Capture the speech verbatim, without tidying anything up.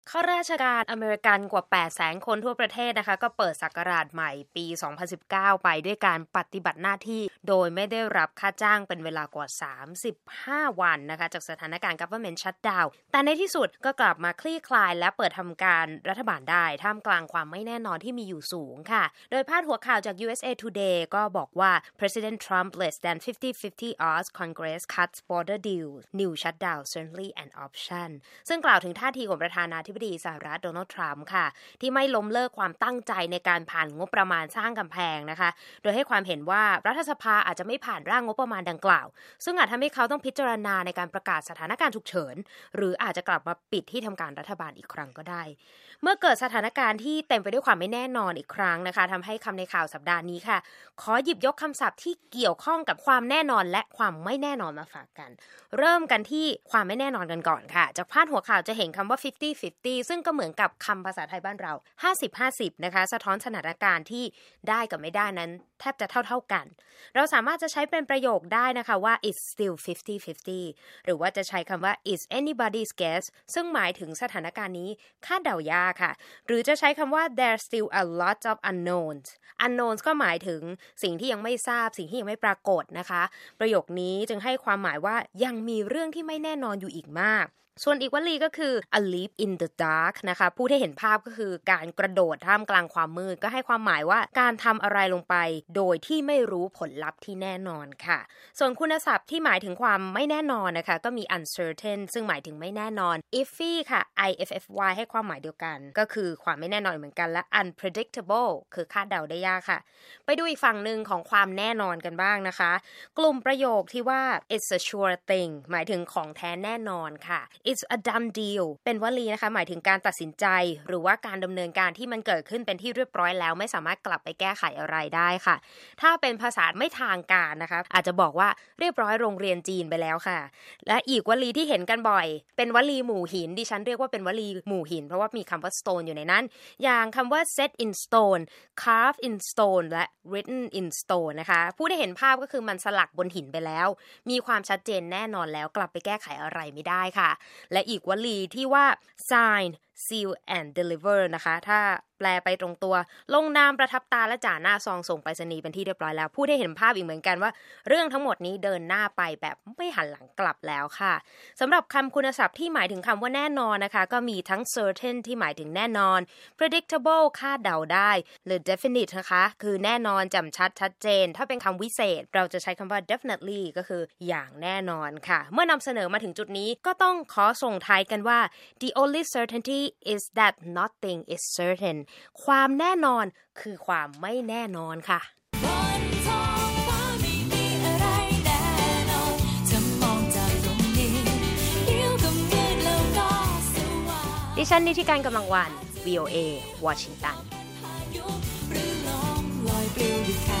ข้าราชการอเมริกันกว่า แปดแสน คนทั่วประเทศนะคะก็เปิดศักราชใหม่ปี สองพันสิบเก้า ไปด้วยการปฏิบัติหน้าที่โดยไม่ได้รับค่าจ้างเป็นเวลากว่า สามสิบห้า วันนะคะจากสถานการณ์ government shutdown แต่ในที่สุดก็กลับมาคลี่คลายและเปิดทำการรัฐบาลได้ท่ามกลางความไม่แน่นอนที่มีอยู่สูงค่ะโดยพาดหัวข่าวจาก ยู เอส เอ Today ก็บอกว่า President Trump less than fifty fifty odds Congress cuts border deal new shutdown certainly an option ซึ่งกล่าวถึงท่าทีของประธานาธิบดีสหรัฐโดนัลด์ทรัมป์ค่ะที่ไม่ล้มเลิกความตั้งใจในการผ่านงบประมาณสร้างกำแพงนะคะโดยให้ความเห็นว่ารัฐสภาอาจจะไม่ผ่านร่างงบประมาณดังกล่าวซึ่งอาจทำให้เขาต้องพิจารณาในการประกาศสถานการณ์ฉุกเฉินหรืออาจจะกลับมาปิดที่ทำการรัฐบาลอีกครั้งก็ได้เมื่อเกิดสถานการณ์ที่เต็มไปด้วยความไม่แน่นอนอีกครั้งนะคะทำให้คำในข่าวสัปดาห์นี้ค่ะขอหยิบยกคำศัพท์ที่เกี่ยวข้องกับความแน่นอนและความไม่แน่นอนมาฝากกันเริ่มกันที่ความไม่แน่นอนกันก่อนค่ะจากพาดหัวข่าวจะเห็นคำว่า fifty fifty ซึ่งก็เหมือนกับคำภาษาไทยบ้านเรา ห้าสิบห้าสิบ นะคะสะท้อนสถานการณ์ที่ได้กับไม่ได้นั้นแทบจะเท่าๆกันเราสามารถจะใช้เป็นประโยคได้นะคะว่า it's still fifty fifty หรือว่าจะใช้คำว่า it's anybody's guess ซึ่งหมายถึงสถานการณ์นี้คาดเดายากค่ะหรือจะใช้คำว่า there's still a lot of unknowns unknowns ก็หมายถึงสิ่งที่ยังไม่ทราบสิ่งที่ยังไม่ปรากฏนะคะประโยคนี้จึงให้ความหมายว่ายังมีเรื่องที่ไม่แน่นอนอยู่อีกมากส่วนอีกวลีก็คือ a leap in the dark นะคะพูดให้เห็นภาพก็คือการกระโดดท่ามกลางความมืดก็ให้ความหมายว่าการทำอะไรลงไปโดยที่ไม่รู้ผลลัพธ์ที่แน่นอนค่ะส่วนคุณศัพท์ที่หมายถึงความไม่แน่นอนนะคะก็มี uncertain ซึ่งหมายถึงไม่แน่นอน iffy ค่ะ i f f y ให้ความหมายเดียวกันก็คือความไม่แน่นอนเหมือนกันและ unpredictable คือคาดเดาได้ยากค่ะไปดูอีกฝั่งหนึ่งของความแน่นอนกันบ้างนะคะกลุ่มประโยคที่ว่า it's a sure thing หมายถึงของแท้แน่นอนค่ะ it's a done deal เป็นวลีนะคะหมายถึงการตัดสินใจหรือว่าการดำเนินการที่มันเกิดขึ้นเป็นที่เรียบร้อยแล้วไม่สามารถกลับไปแก้ไขอะไรได้ค่ะถ้าเป็นภาษาไม่ทางการนะคะอาจจะบอกว่าเรียบร้อยโรงเรียนจีนไปแล้วค่ะและอีกวลีที่เห็นกันบ่อยเป็นวลีหมู่หินดิฉันเรียกว่าเป็นวลีหมู่หินเพราะว่ามีคำว่า stone อยู่ในนั้นอย่างคำว่า set in stone carve in stone และ written in stone นะคะผู้ได้เห็นภาพก็คือมันสลักบนหินไปแล้วมีความชัดเจนแน่นอนแล้วกลับไปแก้ไขอะไรไม่ได้ค่ะและอีกวลีที่ว่า sign seal and deliver นะคะถ้าแปลไปตรงตัวลงนามประทับตาและจ่าหน้าซองส่งไปรษณีย์เป็นที่เรียบร้อยแล้วพูดให้เห็นภาพอีกเหมือนกันว่าเรื่องทั้งหมดนี้เดินหน้าไปแบบไม่หันหลังกลับแล้วค่ะสำหรับคำคุณศัพท์ที่หมายถึงคำว่าแน่นอนนะคะก็มีทั้ง certain ที่หมายถึงแน่นอน predictable คาดเดาได้หรือ definite นะคะคือแน่นอนแจ่มชัดชัดเจนถ้าเป็นคำวิเศษเราจะใช้คำว่า definitely ก็คืออย่างแน่นอนค่ะเมื่อนำเสนอมาถึงจุดนี้ก็ต้องขอส่งท้ายกันว่า the only certainty is that nothing is certain ความแน่นอนคือความไม่แน่นอนค่ะบนท้องฟ้าไม่มีอะไรแน่นอนจะมองจากตรงนี้เดี๋ยวก็มืดแล้วก็สว่างดิฉันนิติการกำลังวัน วี โอ เอ วอชิงตัน